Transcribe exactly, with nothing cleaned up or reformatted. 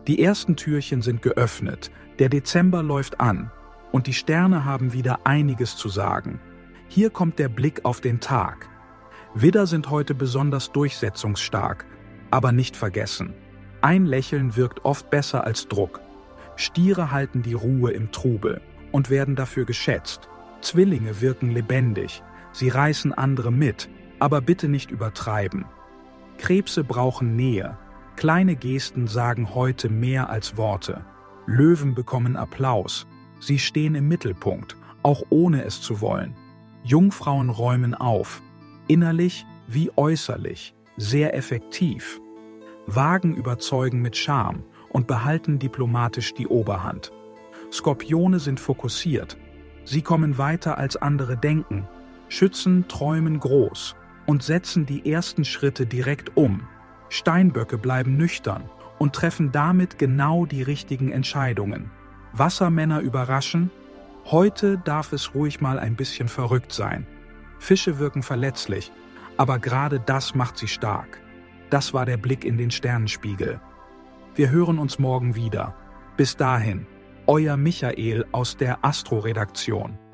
Die ersten Türchen sind geöffnet, der Dezember läuft an und die Sterne haben wieder einiges zu sagen. Hier kommt der Blick auf den Tag. Widder sind heute besonders durchsetzungsstark, aber nicht vergessen. Ein Lächeln wirkt oft besser als Druck. Stiere halten die Ruhe im Trubel und werden dafür geschätzt. Zwillinge wirken lebendig, sie reißen andere mit, aber bitte nicht übertreiben. Krebse brauchen Nähe. Kleine Gesten sagen heute mehr als Worte. Löwen bekommen Applaus. Sie stehen im Mittelpunkt, auch ohne es zu wollen. Jungfrauen räumen auf. Innerlich wie äußerlich. Sehr effektiv. Wagen überzeugen mit Charme und behalten diplomatisch die Oberhand. Skorpione sind fokussiert. Sie kommen weiter als andere denken. Schützen träumen groß und setzen die ersten Schritte direkt um. Steinböcke bleiben nüchtern und treffen damit genau die richtigen Entscheidungen. Wassermänner überraschen? Heute darf es ruhig mal ein bisschen verrückt sein. Fische wirken verletzlich, aber gerade das macht sie stark. Das war der Blick in den Sternenspiegel. Wir hören uns morgen wieder. Bis dahin, euer Michael aus der Astro-Redaktion.